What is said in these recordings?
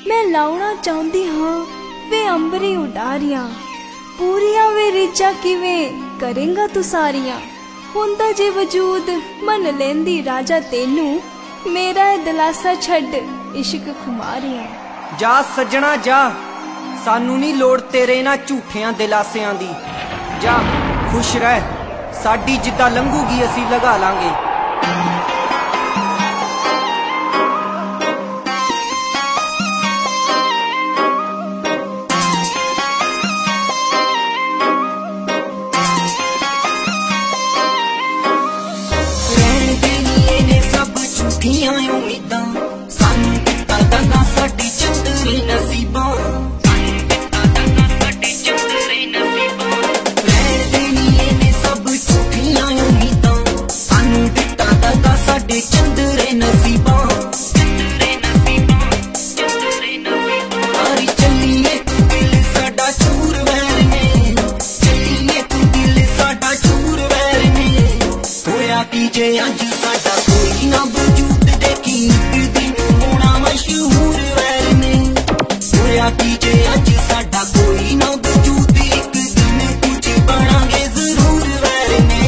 मैं लाउना चाहती हाँ वे अंबरी उडारियां पूरियां वे रिचा किवें करेंगा तू सारियां हुंदा जे वजूद मन लेंदी राजा तेनू मेरा दिलासा छड़ इश्क खुमारियां। जा सजना जा सानू नहीं लोड़ तेरे ना झूठियां दिलासियां दी जा खुश रह साडी जिद्दां लंघूगी असी लगा लांगे। उम्मीदां सानू दिता दंगा साडी चंदरे नसीबां सब झूठियां उम्मीदां सानू दिता दंगा साडे चंदरे नसीबां सारी चलिए तू दिल साडा चूर वैर ने चलिए तू दिल साडा चूर वैर ने होया की जे अज साडा कोई ना वजूद मशहूर वैर ने होया की जे अज साडा कोई ना वजूद एक दिन कुछ बनांगे जरूर वैर ने।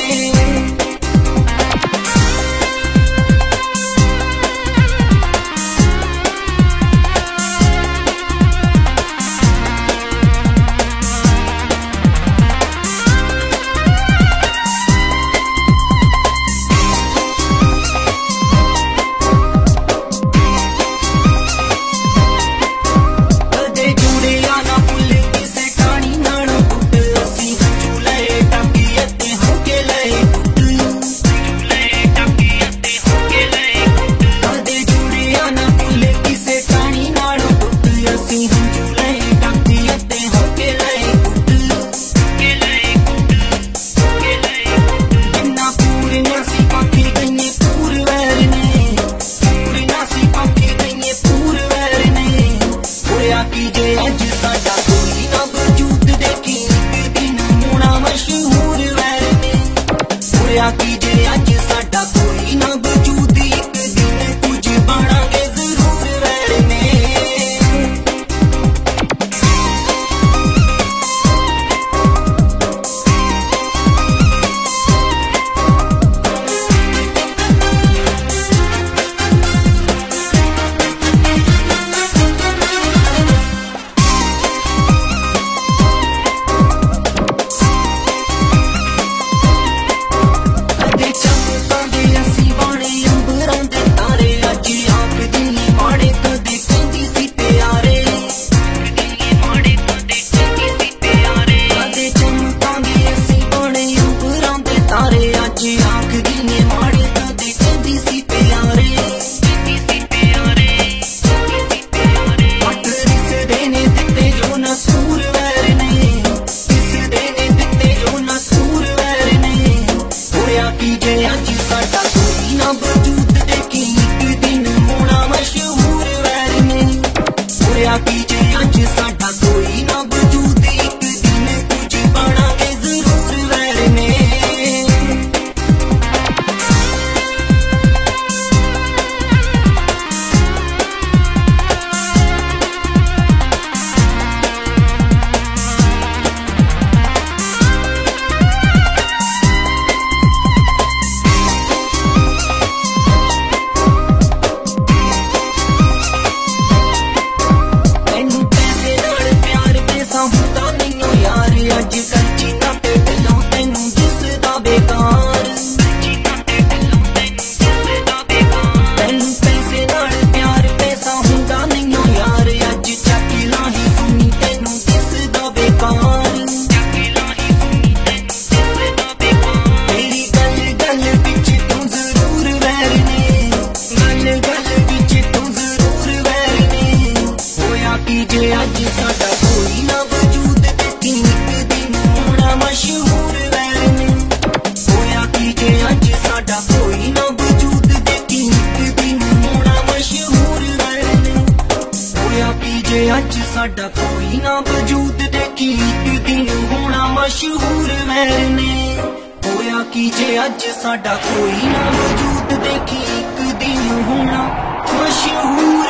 अज साडा कोई ना वजूद देखी एक दिन होना मशहूर मैंने होया की जे अज साडा कोई ना वजूद देखी एक दिन होना मशहूर।